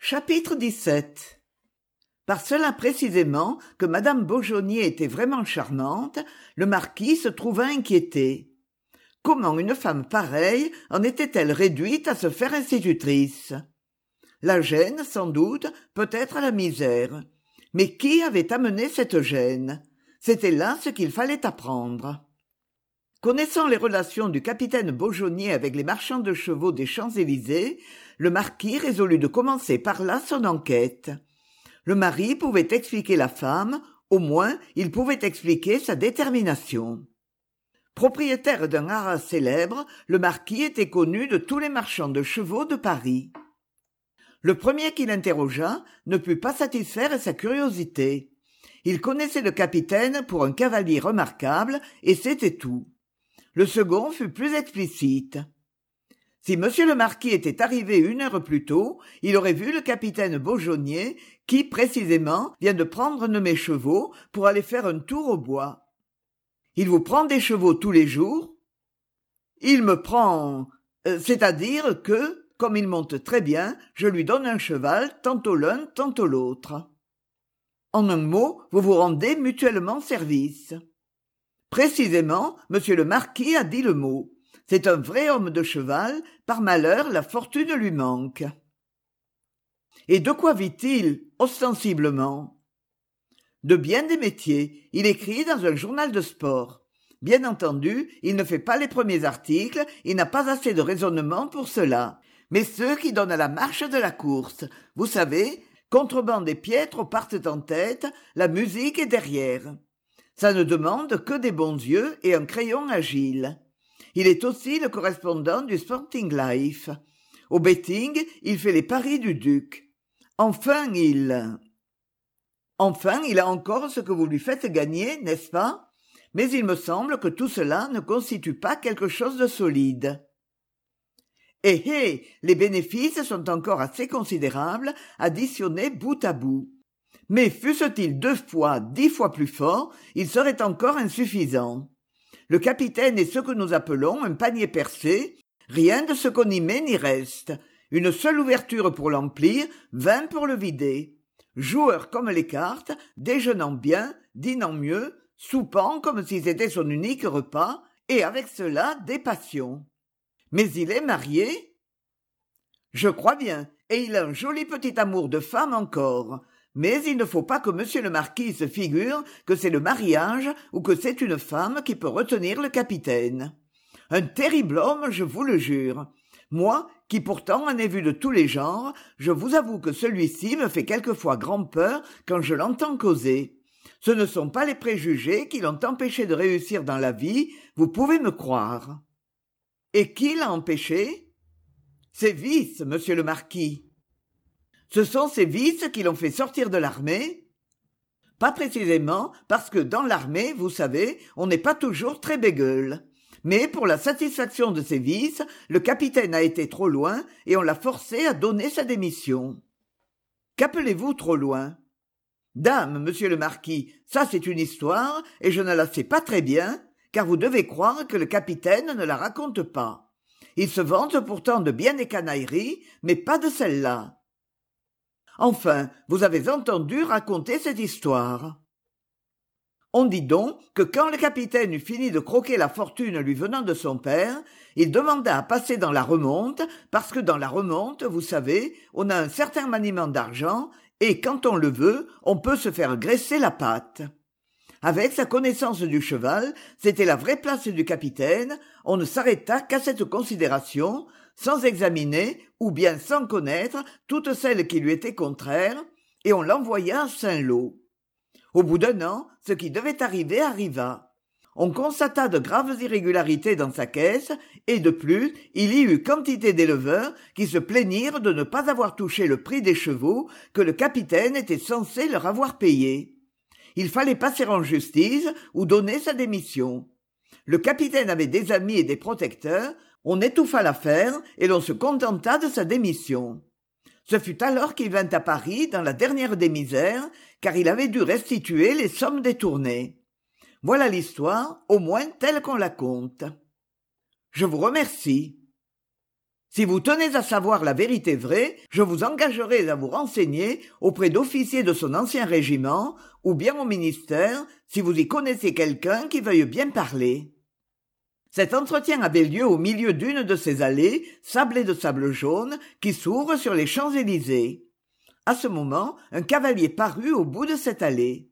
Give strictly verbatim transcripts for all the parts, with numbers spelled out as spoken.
Chapitre dix-sept. Par cela précisément que madame Beaujonnier était vraiment charmante, le marquis se trouva inquiété. Comment une femme pareille en était-elle réduite à se faire institutrice? La gêne, sans doute, peut-être la misère. Mais qui avait amené cette gêne? C'était là ce qu'il fallait apprendre. Connaissant les relations du capitaine Beaujonnier avec les marchands de chevaux des Champs-Élysées, le marquis résolut de commencer par là son enquête. Le mari pouvait expliquer la femme, au moins il pouvait expliquer sa détermination. Propriétaire d'un haras célèbre, le marquis était connu de tous les marchands de chevaux de Paris. Le premier qui l'interrogea ne put pas satisfaire sa curiosité. Il connaissait le capitaine pour un cavalier remarquable, et c'était tout. Le second fut plus explicite. Si monsieur le marquis était arrivé une heure plus tôt, il aurait vu le capitaine Beaujonnier, qui, précisément, vient de prendre un de mes chevaux pour aller faire un tour au bois. Il vous prend des chevaux tous les jours? Il me prend... Euh, c'est-à-dire que, comme il monte très bien, je lui donne un cheval, tantôt l'un, tantôt l'autre. En un mot, vous vous rendez mutuellement service. Précisément, monsieur le marquis a dit le mot. C'est un vrai homme de cheval, par malheur la fortune lui manque. Et de quoi vit-il, ostensiblement? De bien des métiers, il écrit dans un journal de sport. Bien entendu, il ne fait pas les premiers articles, il n'a pas assez de raisonnement pour cela. Mais ceux qui donnent à la marche de la course, vous savez, contrebande et piètres partent en tête, la musique est derrière. Ça ne demande que des bons yeux et un crayon agile. Il est aussi le correspondant du Sporting Life. Au betting, il fait les paris du duc. Enfin, il... Enfin, il a encore ce que vous lui faites gagner, n'est-ce pas? Mais il me semble que tout cela ne constitue pas quelque chose de solide. Eh eh, les bénéfices sont encore assez considérables, additionnés bout à bout. Mais fussent-ils deux fois, dix fois plus forts, ils seraient encore insuffisants. Le capitaine est ce que nous appelons un panier percé, rien de ce qu'on y met n'y reste, une seule ouverture pour l'emplir, vingt pour le vider. Joueur comme les cartes, déjeunant bien, dînant mieux, soupant comme si c'était son unique repas, et avec cela des passions. Mais il est marié? Je crois bien, et il a un joli petit amour de femme encore. Mais il ne faut pas que monsieur le marquis se figure que c'est le mariage ou que c'est une femme qui peut retenir le capitaine. Un terrible homme, je vous le jure. Moi, qui pourtant en ai vu de tous les genres, je vous avoue que celui-ci me fait quelquefois grand-peur quand je l'entends causer. Ce ne sont pas les préjugés qui l'ont empêché de réussir dans la vie, vous pouvez me croire. Et qui l'a empêché? Ses vices, monsieur le marquis. Ce sont ces vices qui l'ont fait sortir de l'armée? Pas précisément, parce que dans l'armée, vous savez, on n'est pas toujours très bégueule. Mais pour la satisfaction de ses vices, le capitaine a été trop loin et on l'a forcé à donner sa démission. Qu'appelez-vous trop loin? Dame, monsieur le marquis, ça c'est une histoire, et je ne la sais pas très bien, car vous devez croire que le capitaine ne la raconte pas. Il se vante pourtant de bien des canailleries, mais pas de celle-là. Enfin, vous avez entendu raconter cette histoire. On dit donc que quand le capitaine eut fini de croquer la fortune lui venant de son père, il demanda à passer dans la remonte, parce que dans la remonte, vous savez, on a un certain maniement d'argent, et quand on le veut, on peut se faire graisser la patte. Avec sa connaissance du cheval, c'était la vraie place du capitaine, on ne s'arrêta qu'à cette considération, sans examiner, ou bien sans connaître, toutes celles qui lui étaient contraires, et on l'envoya à Saint-Lô. Au bout d'un an, ce qui devait arriver arriva. On constata de graves irrégularités dans sa caisse, et de plus, il y eut quantité d'éleveurs qui se plaignirent de ne pas avoir touché le prix des chevaux que le capitaine était censé leur avoir payé. Il fallait passer en justice ou donner sa démission. Le capitaine avait des amis et des protecteurs, on étouffa l'affaire et l'on se contenta de sa démission. Ce fut alors qu'il vint à Paris dans la dernière des misères, car il avait dû restituer les sommes détournées. Voilà l'histoire, au moins telle qu'on la conte. Je vous remercie. Si vous tenez à savoir la vérité vraie, je vous engagerai à vous renseigner auprès d'officiers de son ancien régiment, ou bien au ministère, si vous y connaissez quelqu'un qui veuille bien parler. » Cet entretien avait lieu au milieu d'une de ces allées, sablées de sable jaune, qui s'ouvrent sur les Champs-Élysées. À ce moment, un cavalier parut au bout de cette allée.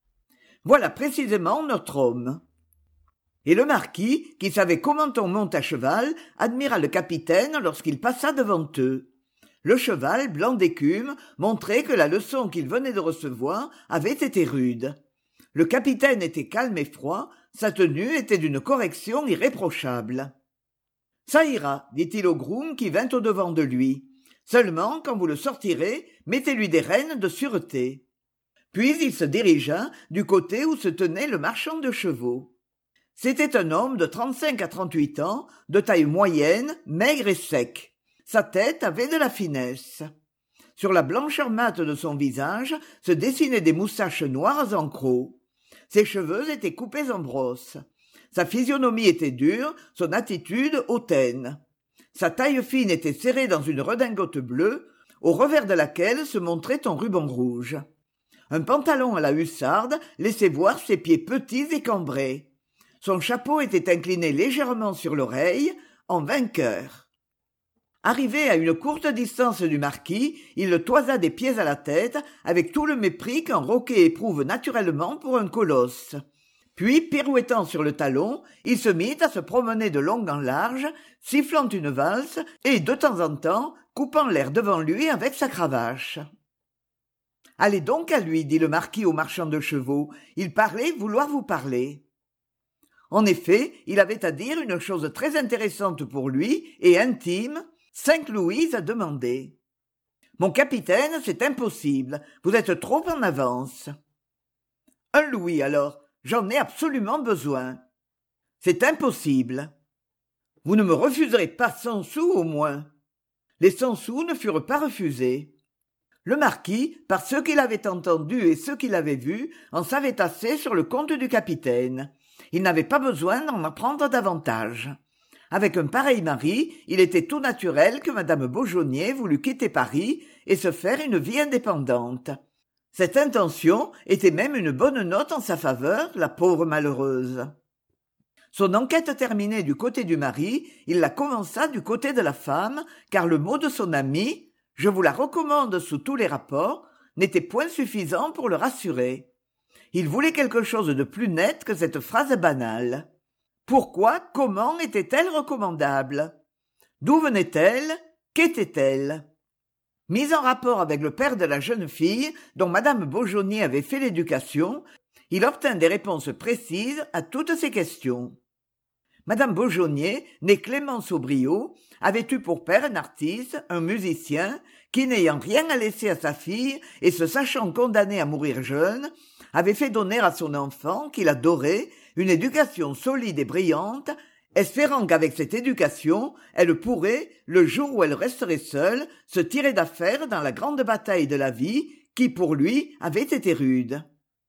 « Voilà précisément notre homme. » Et le marquis, qui savait comment on monte à cheval, admira le capitaine lorsqu'il passa devant eux. Le cheval, blanc d'écume, montrait que la leçon qu'il venait de recevoir avait été rude. Le capitaine était calme et froid, sa tenue était d'une correction irréprochable. « Ça ira, dit-il au groom qui vint au-devant de lui. « Seulement, quand vous le sortirez, mettez-lui des rênes de sûreté. » Puis il se dirigea du côté où se tenait le marchand de chevaux. C'était un homme de trente-cinq à trente-huit ans, de taille moyenne, maigre et sec. Sa tête avait de la finesse. Sur la blancheur mate de son visage se dessinaient des moustaches noires en croc. Ses cheveux étaient coupés en brosse. Sa physionomie était dure, son attitude hautaine. Sa taille fine était serrée dans une redingote bleue, au revers de laquelle se montrait un ruban rouge. Un pantalon à la hussarde laissait voir ses pieds petits et cambrés. Son chapeau était incliné légèrement sur l'oreille, en vainqueur. Arrivé à une courte distance du marquis, il le toisa des pieds à la tête, avec tout le mépris qu'un roquet éprouve naturellement pour un colosse. Puis, pirouettant sur le talon, il se mit à se promener de long en large, sifflant une valse et, de temps en temps, coupant l'air devant lui avec sa cravache. « Allez donc à lui, dit le marquis au marchand de chevaux, il parlait vouloir vous parler. » En effet, il avait à dire une chose très intéressante pour lui et intime, cinq louis à demander. « Mon capitaine, c'est impossible, vous êtes trop en avance. »« Un louis alors, j'en ai absolument besoin. »« C'est impossible. »« Vous ne me refuserez pas cent sous au moins. » Les cent sous ne furent pas refusés. Le marquis, par ce qu'il avait entendu et ce qu'il avait vu, en savait assez sur le compte du capitaine. Il n'avait pas besoin d'en apprendre davantage. Avec un pareil mari, il était tout naturel que madame Beaujonnier voulût quitter Paris et se faire une vie indépendante. Cette intention était même une bonne note en sa faveur, la pauvre malheureuse. Son enquête terminée du côté du mari, il la commença du côté de la femme, car le mot de son ami, « je vous la recommande sous tous les rapports », n'était point suffisant pour le rassurer. Il voulait quelque chose de plus net que cette phrase banale. Pourquoi, comment était-elle recommandable? D'où venait-elle? Qu'était-elle? Mis en rapport avec le père de la jeune fille, dont madame Beaujonnier avait fait l'éducation, il obtint des réponses précises à toutes ces questions. Madame Beaujonnier, née Clémence Aubriot, avait eu pour père un artiste, un musicien, qui, n'ayant rien à laisser à sa fille et se sachant condamné à mourir jeune, avait fait donner à son enfant, qu'il adorait, une éducation solide et brillante, espérant qu'avec cette éducation, elle pourrait, le jour où elle resterait seule, se tirer d'affaire dans la grande bataille de la vie, qui, pour lui, avait été rude.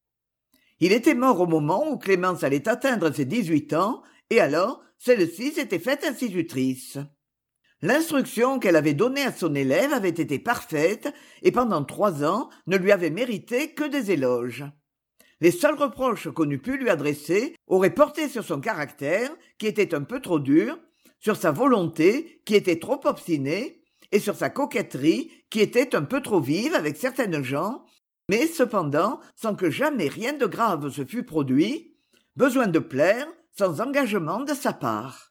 Il était mort au moment où Clémence allait atteindre ses dix-huit ans, et alors, celle-ci s'était faite institutrice. L'instruction qu'elle avait donnée à son élève avait été parfaite, et pendant trois ans ne lui avait mérité que des éloges. Les seuls reproches qu'on eût pu lui adresser auraient porté sur son caractère, qui était un peu trop dur, sur sa volonté, qui était trop obstinée, et sur sa coquetterie, qui était un peu trop vive avec certaines gens, mais cependant sans que jamais rien de grave se fût produit, besoin de plaire, sans engagement de sa part.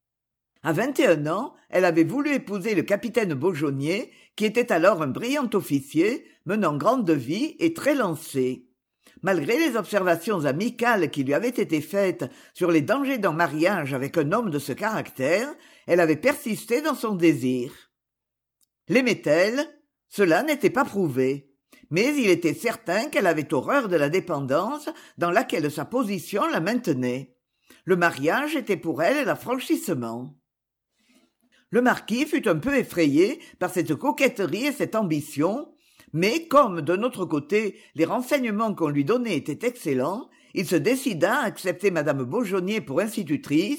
À vingt et un ans, elle avait voulu épouser le capitaine Beaujonnier, qui était alors un brillant officier, menant grande vie et très lancé. Malgré les observations amicales qui lui avaient été faites sur les dangers d'un mariage avec un homme de ce caractère, elle avait persisté dans son désir. L'aimait-elle? Cela n'était pas prouvé. Mais il était certain qu'elle avait horreur de la dépendance dans laquelle sa position la maintenait. Le mariage était pour elle l'affranchissement. Le marquis fut un peu effrayé par cette coquetterie et cette ambition, mais comme, de notre côté, les renseignements qu'on lui donnait étaient excellents, il se décida à accepter madame Beaujonnier pour institutrice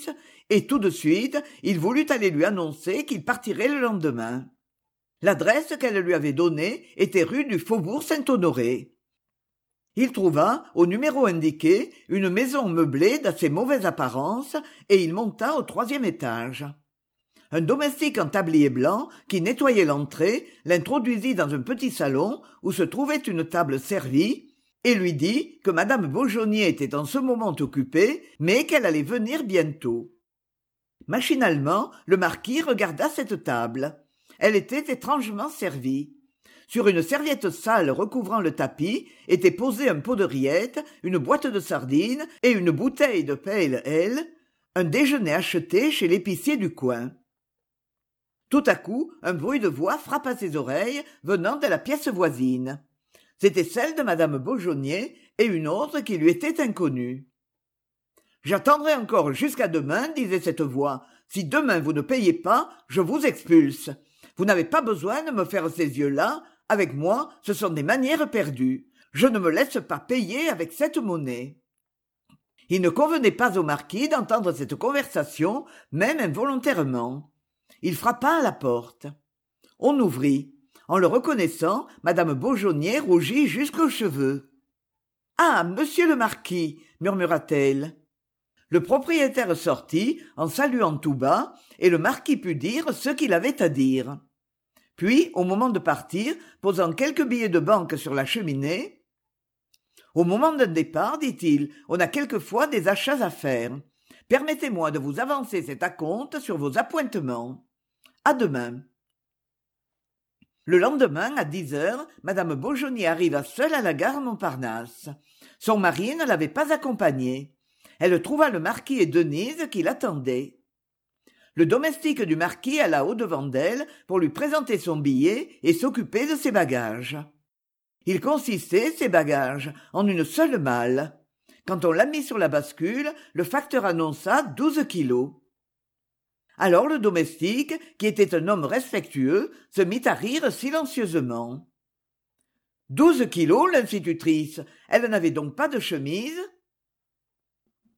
et tout de suite il voulut aller lui annoncer qu'il partirait le lendemain. L'adresse qu'elle lui avait donnée était rue du Faubourg Saint-Honoré. Il trouva, au numéro indiqué, une maison meublée d'assez mauvaise apparence, et il monta au troisième étage. Un domestique en tablier blanc, qui nettoyait l'entrée, l'introduisit dans un petit salon où se trouvait une table servie, et lui dit que madame Beaujonnier était en ce moment occupée, mais qu'elle allait venir bientôt. Machinalement, le marquis regarda cette table. Elle était étrangement servie. Sur une serviette sale recouvrant le tapis étaient posés un pot de rillettes, une boîte de sardines et une bouteille de pale ale, un déjeuner acheté chez l'épicier du coin. Tout à coup, un bruit de voix frappa ses oreilles venant de la pièce voisine. C'était celle de madame Beaujonnier et une autre qui lui était inconnue. « J'attendrai encore jusqu'à demain, disait cette voix. Si demain vous ne payez pas, je vous expulse. Vous n'avez pas besoin de me faire ces yeux-là. Avec moi, ce sont des manières perdues. Je ne me laisse pas payer avec cette monnaie. » Il ne convenait pas au marquis d'entendre cette conversation, même involontairement. Il frappa à la porte. On ouvrit. En le reconnaissant, madame Beaujonnier rougit jusqu'aux cheveux. « Ah, monsieur le marquis !» murmura-t-elle. Le propriétaire sortit, en saluant tout bas, et le marquis put dire ce qu'il avait à dire. Puis, au moment de partir, posant quelques billets de banque sur la cheminée, « Au moment d'un départ, dit-il, on a quelquefois des achats à faire. Permettez-moi de vous avancer cet acompte sur vos appointements. À demain. » Le lendemain, à dix heures, madame Beaujonnier arriva seule à la gare Montparnasse. Son mari ne l'avait pas accompagnée. Elle trouva le marquis et Denise qui l'attendaient. Le domestique du marquis alla au-devant d'elle pour lui présenter son billet et s'occuper de ses bagages. Il consistait, ces bagages, en une seule malle. Quand on l'a mis sur la bascule, le facteur annonça douze kilos. Alors le domestique, qui était un homme respectueux, se mit à rire silencieusement. Douze kilos, l'institutrice. Elle n'avait donc pas de chemise ?